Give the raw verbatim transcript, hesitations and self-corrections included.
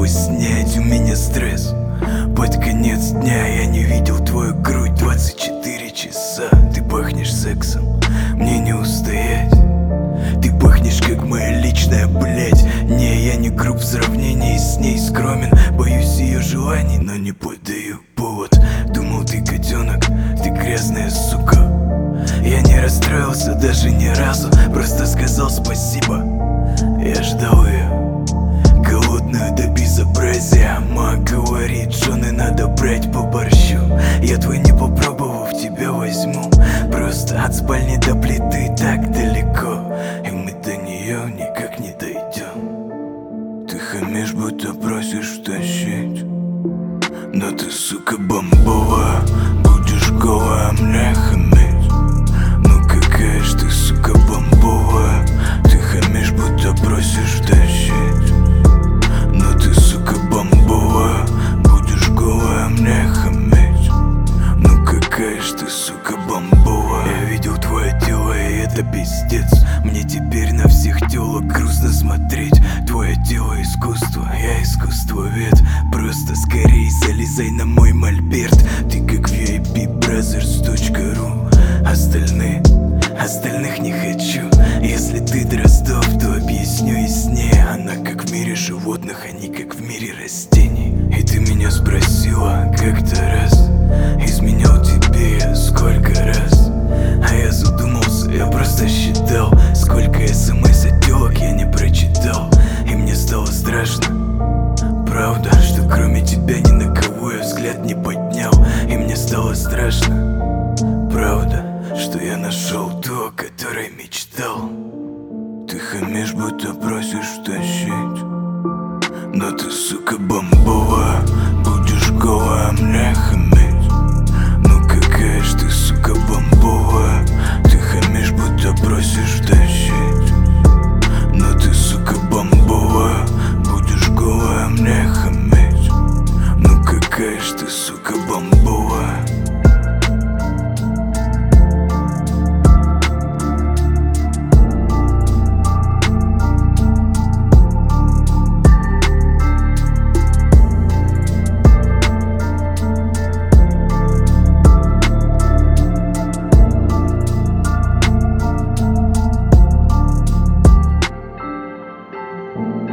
его снять, у меня стресс. Под конец дня я не видел твою грудь двадцать четыре часа. Ты пахнешь сексом, мне не устоять. Ты пахнешь как моя личная, блять. Не, я не груб в сравнении с ней, скромен. Боюсь ее желаний, но не подаю повод. Думал, ты котенок, ты грязная сука. Я не расстроился даже ни разу, просто сказал спасибо. Я ждал ее, голодную до безобразия. Мама говорит, жены надо брать по борщу. Я твой не попробовав, тебя возьму. Просто от спальни до плиты так далеко, и мы до нее никак не дойдем. Ты хамишь, будто просишь тащить, но ты, сука, бомбовая. Будешь голая, мне хамить. Ну какая ж ты, сука, бомбовая. Ты хамишь, будто просишь тащить, но ты, сука, бомбовая. Будешь голая, мне хамить. Ну какая ж ты, сука, бомбовая. Я видел твое тело, и это пиздец. Мне теперь на всех телок грустно смотреть. Твое тело искусство, я искусствовед. Просто скорей залезай на мой мольберт. Ты как ви ай пи бразерс точка ру. Остальные, остальных не хочу. Если ты Дроздов, то объясню яснее. Она как в мире животных, а не как в мире растений. И ты меня спросила как-то раз, изменял тебе я сколько раз. А я задумался, я просто считал, сколько смс от телок я не прочитал. И мне стало страшно, правда, что кроме тебя ни на кого я взгляд не поднял. И мне стало страшно, правда, что я нашел то, о которой мечтал. Ты хамишь, будто просишь тащить, но ты, сука, бомбовая. Будешь голая, мне хамить. Ну какая ж ты, сука, бомбовая. Ты хамишь, будто просишь тащить, но ты, сука, бомбовая. Будешь голая, мне хамить. Ну какая ж ты, сука, бомбовая. Thank you.